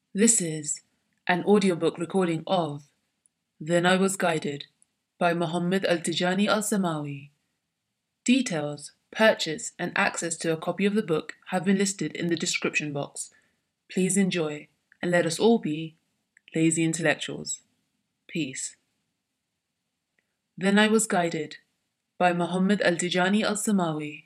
This is an audiobook recording of Then I Was Guided by Muhammad Al-Tijani Al-Samawi. Details, purchase, and access to a copy of the book have been listed in the description box. Please enjoy, and let us all be lazy intellectuals. Peace. Then I Was Guided by Muhammad Al-Tijani Al-Samawi.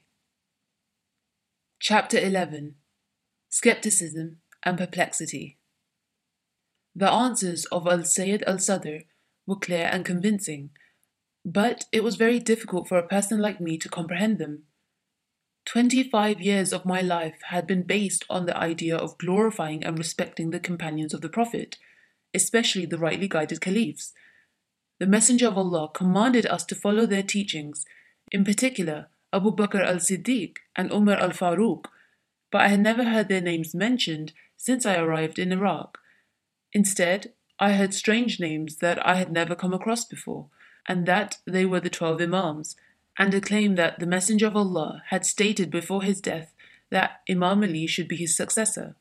Chapter 11. Skepticism and Perplexity. The answers of Al-Sayyid Al-Sadr were clear and convincing, but it was very difficult for a person like me to comprehend them. 25 years of my life had been based on the idea of glorifying and respecting the companions of the Prophet, especially the rightly guided caliphs. The Messenger of Allah commanded us to follow their teachings, in particular Abu Bakr al-Siddiq and Umar al-Faruq, but I had never heard their names mentioned since I arrived in Iraq. Instead, I heard strange names that I had never come across before, and that they were the 12 Imams, and a claim that the Messenger of Allah had stated before his death that Imam Ali should be his successor.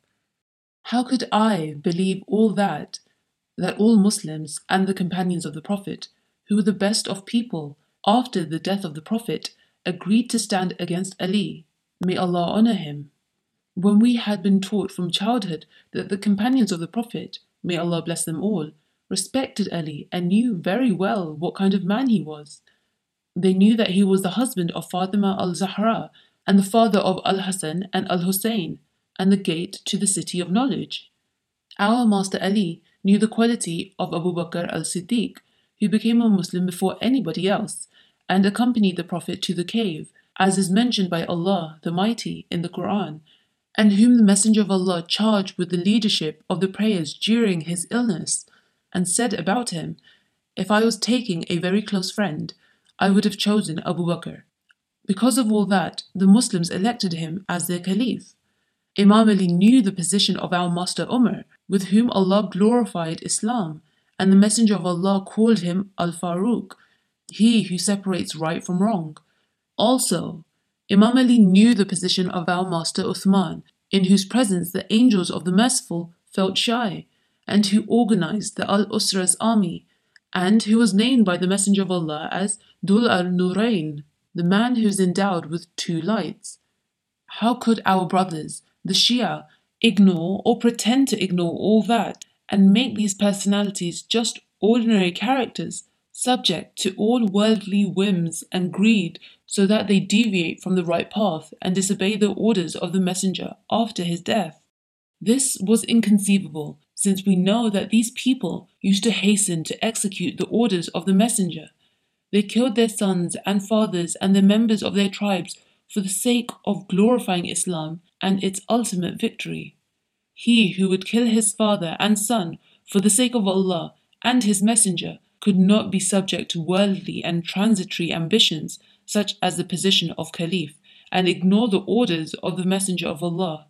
How could I believe all that all Muslims and the companions of the Prophet, who were the best of people after the death of the Prophet, agreed to stand against Ali, may Allah honor him, when we had been taught from childhood that the companions of the Prophet, may Allah bless them all, respected Ali and knew very well what kind of man he was. They knew that he was the husband of Fatima al-Zahra and the father of Al-Hassan and Al-Hussein, and the gate to the city of knowledge. Our Master Ali knew the quality of Abu Bakr al-Siddiq, who became a Muslim before anybody else, and accompanied the Prophet to the cave, as is mentioned by Allah the Mighty in the Quran, and whom the Messenger of Allah charged with the leadership of the prayers during his illness, and said about him, "If I was taking a very close friend, I would have chosen Abu Bakr." Because of all that, the Muslims elected him as their caliph. Imam Ali knew the position of our Master Umar, with whom Allah glorified Islam, and the Messenger of Allah called him Al-Faruq, he who separates right from wrong. Also, Imam Ali knew the position of our Master Uthman, in whose presence the angels of the Merciful felt shy, and who organized the Al-Usra's army, and who was named by the Messenger of Allah as Dul al-Nurayn, the man who is endowed with two lights. How could our brothers, the Shia, ignore or pretend to ignore all that and make these personalities just ordinary characters, subject to all worldly whims and greed, so that they deviate from the right path and disobey the orders of the Messenger after his death? This was inconceivable, since we know that these people used to hasten to execute the orders of the Messenger. They killed their sons and fathers and the members of their tribes for the sake of glorifying Islam and its ultimate victory. He who would kill his father and son for the sake of Allah and his Messenger could not be subject to worldly and transitory ambitions such as the position of Caliph and ignore the orders of the Messenger of Allah.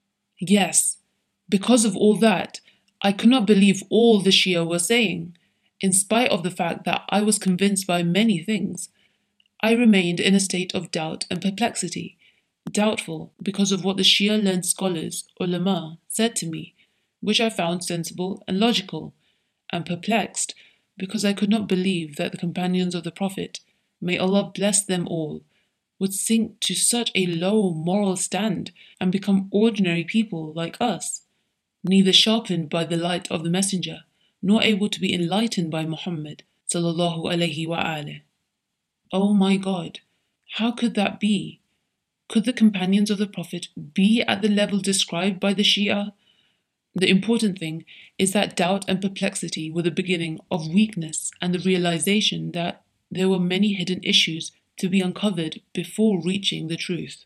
Yes, because of all that, I could not believe all the Shia were saying, in spite of the fact that I was convinced by many things. I remained in a state of doubt and perplexity, doubtful because of what the Shia learned scholars, ulama, said to me, which I found sensible and logical, and perplexed because I could not believe that the companions of the Prophet, may Allah bless them all, would sink to such a low moral stand and become ordinary people like us, neither sharpened by the light of the Messenger, nor able to be enlightened by Muhammad sallallahu alaihi wasallam. Oh my God, how could that be? Could the companions of the Prophet be at the level described by the Shia? The important thing is that doubt and perplexity were the beginning of weakness and the realization that there were many hidden issues to be uncovered before reaching the truth.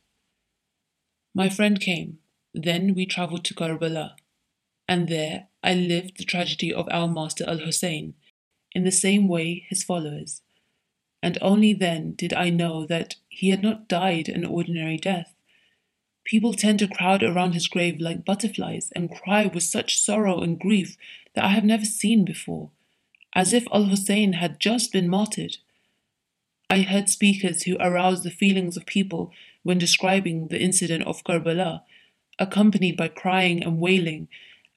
My friend came. Then we travelled to Karbala, and there I lived the tragedy of our Master Al-Hussein, in the same way his followers. And only then did I know that he had not died an ordinary death. People tend to crowd around his grave like butterflies and cry with such sorrow and grief that I have never seen before, as if Al-Hussein had just been martyred. I heard speakers who aroused the feelings of people when describing the incident of Karbala, accompanied by crying and wailing,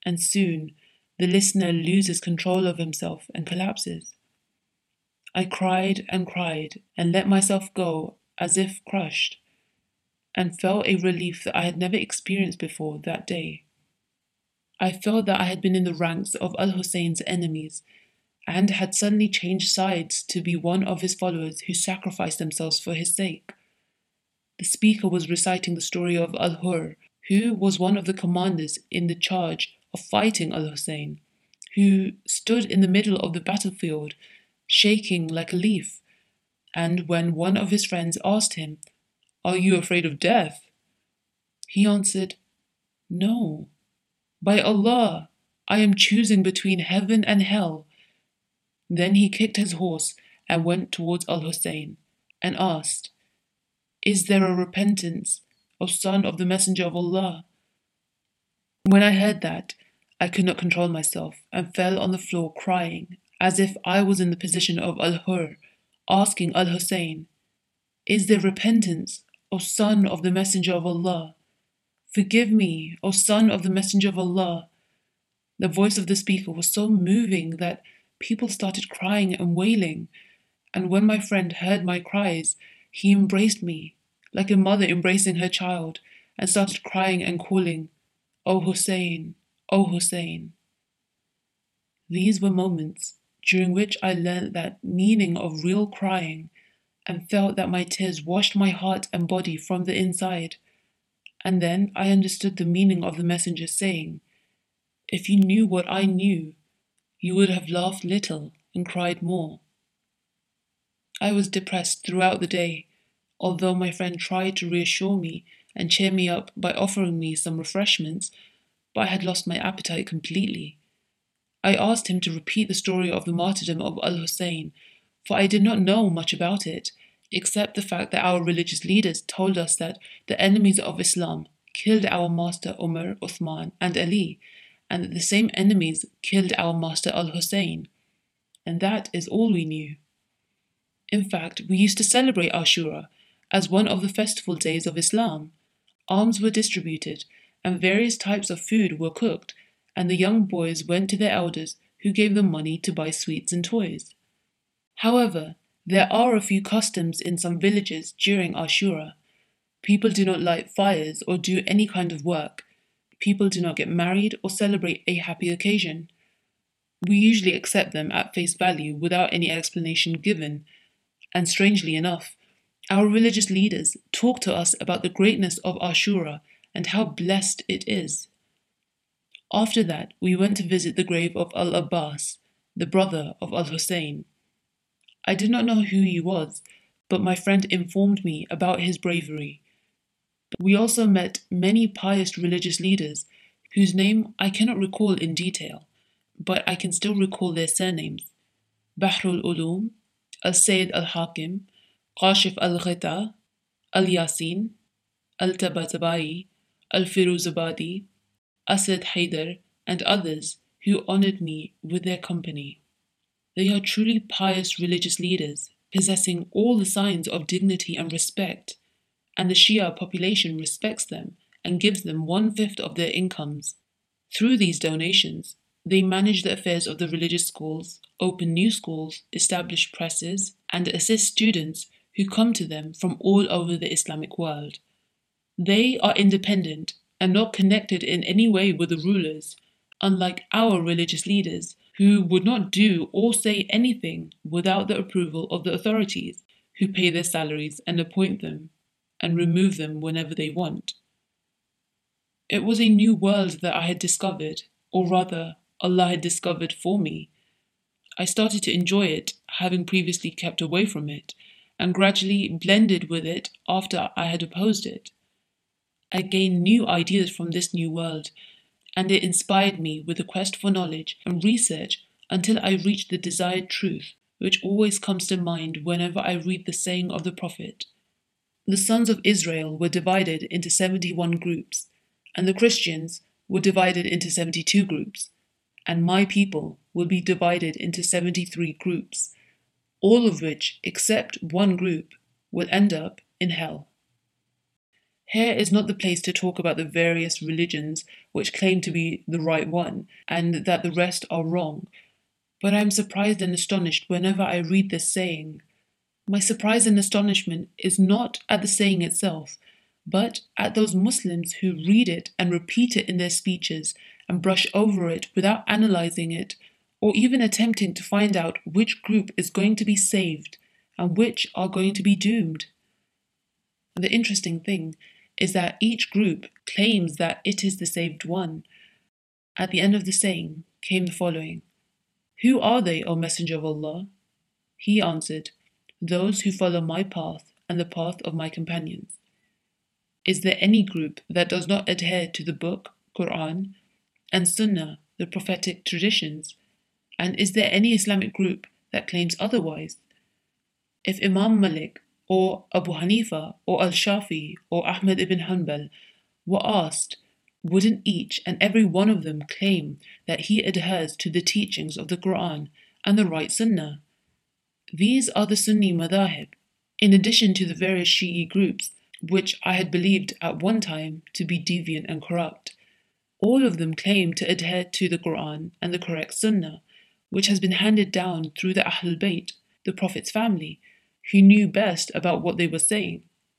and soon the listener loses control of himself and collapses. I cried and let myself go as if crushed, and felt a relief that I had never experienced before that day. I felt that I had been in the ranks of Al-Hussein's enemies and had suddenly changed sides to be one of his followers who sacrificed themselves for his sake. The speaker was reciting the story of Al-Hur, who was one of the commanders in the charge of fighting Al-Hussein, who stood in the middle of the battlefield, shaking like a leaf. And when one of his friends asked him, "Are you afraid of death?" he answered, "No. By Allah, I am choosing between heaven and hell." Then he kicked his horse and went towards Al-Hussein and asked, "Is there a repentance, O son of the Messenger of Allah?" When I heard that, I could not control myself and fell on the floor crying, as if I was in the position of Al-Hur, asking Al-Hussein, "Is there repentance, O son of the Messenger of Allah? Forgive me, O son of the Messenger of Allah." The voice of the speaker was so moving that people started crying and wailing, and when my friend heard my cries, he embraced me, like a mother embracing her child, and started crying and calling, "O Hussein, O Hussein." These were moments during which I learnt that meaning of real crying and felt that my tears washed my heart and body from the inside. And then I understood the meaning of the messenger saying, "If you knew what I knew, you would have laughed little and cried more." I was depressed throughout the day, although my friend tried to reassure me and cheer me up by offering me some refreshments, but I had lost my appetite completely. I asked him to repeat the story of the martyrdom of Al-Hussein, for I did not know much about it, except the fact that our religious leaders told us that the enemies of Islam killed our master Umar, Uthman, and Ali, and that the same enemies killed our master Al-Hussein. And that is all we knew. In fact, we used to celebrate Ashura as one of the festival days of Islam. Alms were distributed, and various types of food were cooked, and the young boys went to their elders who gave them money to buy sweets and toys. However, there are a few customs in some villages during Ashura. People do not light fires or do any kind of work. People do not get married or celebrate a happy occasion. We usually accept them at face value without any explanation given, and strangely enough, our religious leaders talk to us about the greatness of Ashura and how blessed it is. After that, we went to visit the grave of Al-Abbas, the brother of Al-Hussein. I did not know who he was, but my friend informed me about his bravery. We also met many pious religious leaders, whose name I cannot recall in detail, but I can still recall their surnames: Bahrul Ulum, Al-Sayyid Al-Hakim, Qashif Al-Ghita, Al-Yasin, Al-Tabatabai, Al-Firuzabadi, Asad Haider, and others who honored me with their company. They are truly pious religious leaders, possessing all the signs of dignity and respect, and the Shia population respects them and gives them 1/5 of their incomes. Through these donations, they manage the affairs of the religious schools, open new schools, establish presses, and assist students who come to them from all over the Islamic world. They are independent and not connected in any way with the rulers, unlike our religious leaders, who would not do or say anything without the approval of the authorities, who pay their salaries and appoint them, and remove them whenever they want. It was a new world that I had discovered, or rather, Allah had discovered for me. I started to enjoy it, having previously kept away from it, and gradually blended with it after I had opposed it. I gained new ideas from this new world, and it inspired me with a quest for knowledge and research until I reached the desired truth, which always comes to mind whenever I read the saying of the Prophet. The sons of Israel were divided into 71 groups, and the Christians were divided into 72 groups, and my people will be divided into 73 groups, all of which, except one group, will end up in hell. Here is not the place to talk about the various religions which claim to be the right one and that the rest are wrong, but I am surprised and astonished whenever I read this saying. My surprise and astonishment is not at the saying itself, but at those Muslims who read it and repeat it in their speeches and brush over it without analyzing it or even attempting to find out which group is going to be saved and which are going to be doomed. The interesting thing is that each group claims that it is the saved one. At the end of the saying came the following: "Who are they, O Messenger of Allah?" He answered, "Those who follow my path and the path of my companions." Is there any group that does not adhere to the book, Quran, and Sunnah, the prophetic traditions? And is there any Islamic group that claims otherwise? If Imam Malik or Abu Hanifa or Al-Shafi or Ahmed ibn Hanbal were asked, wouldn't each and every one of them claim that he adheres to the teachings of the Quran and the right Sunnah? These are the Sunni madhahib, in addition to the various Shi'i groups, which I had believed at one time to be deviant and corrupt. All of them claim to adhere to the Quran and the correct Sunnah, which has been handed down through the Ahlul Bayt, the Prophet's family, who knew best about what they were saying.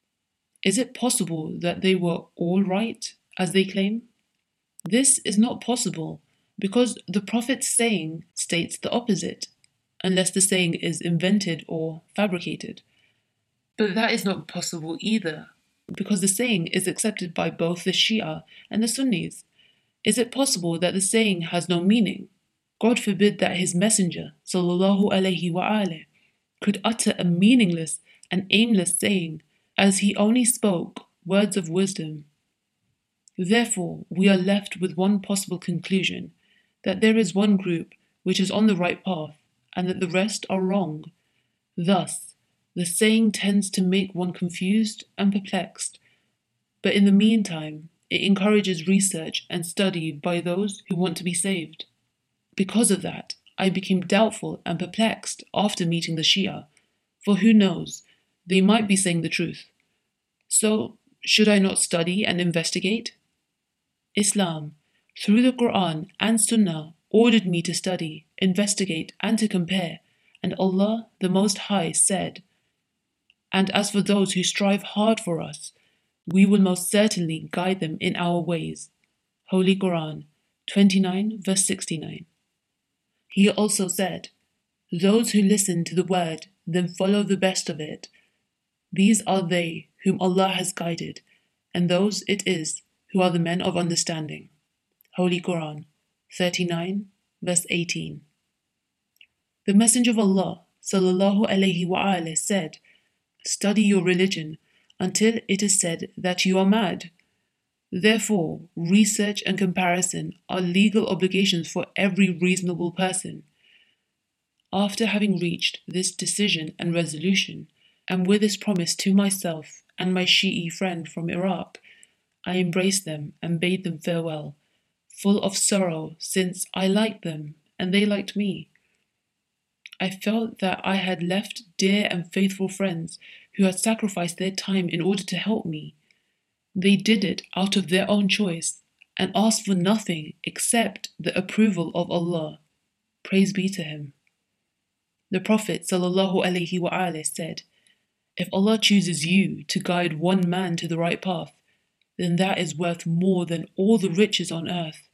Is it possible that they were all right, as they claim? This is not possible, because the Prophet's saying states the opposite, unless the saying is invented or fabricated. But that is not possible either, because the saying is accepted by both the Shia and the Sunnis. Is it possible that the saying has no meaning? God forbid that his messenger, sallallahu alaihi wa'aleh, could utter a meaningless and aimless saying, as he only spoke words of wisdom. Therefore, we are left with one possible conclusion, that there is one group which is on the right path, and that the rest are wrong. Thus, the saying tends to make one confused and perplexed, but in the meantime, it encourages research and study by those who want to be saved. Because of that, I became doubtful and perplexed after meeting the Shia, for who knows, they might be saying the truth. So, should I not study and investigate? Islam, through the Quran and Sunnah, ordered me to study, investigate, and to compare, and Allah, the Most High, said, "And as for those who strive hard for us, we will most certainly guide them in our ways." Holy Quran 29 verse 69. He also said, "Those who listen to the word, then follow the best of it, these are they whom Allah has guided, and those it is who are the men of understanding." Holy Quran 39 verse 18. The Messenger of Allah sallallahu alaihi wa'aleh said, "Study your religion until it is said that you are mad." Therefore, research and comparison are legal obligations for every reasonable person. After having reached this decision and resolution, and with this promise to myself and my Shi'i friend from Iraq, I embraced them and bade them farewell, full of sorrow since I liked them and they liked me. I felt that I had left dear and faithful friends who had sacrificed their time in order to help me. They did it out of their own choice and asked for nothing except the approval of Allah. Praise be to Him. The Prophet ﷺ said, "If Allah chooses you to guide one man to the right path, then that is worth more than all the riches on earth."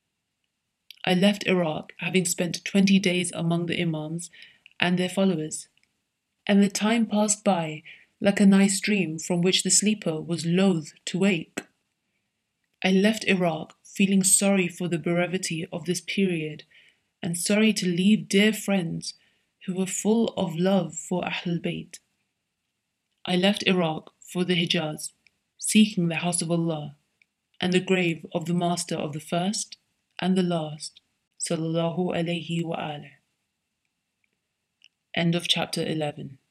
I left Iraq having spent 20 days among the Imams and their followers, and the time passed by like a nice dream from which the sleeper was loath to wake. I left Iraq feeling sorry for the brevity of this period and sorry to leave dear friends who were full of love for Ahlul Bayt. I left Iraq for the Hijaz, seeking the house of Allah and the grave of the master of the first and the last, sallallahu alaihi wa alih. End of chapter 11.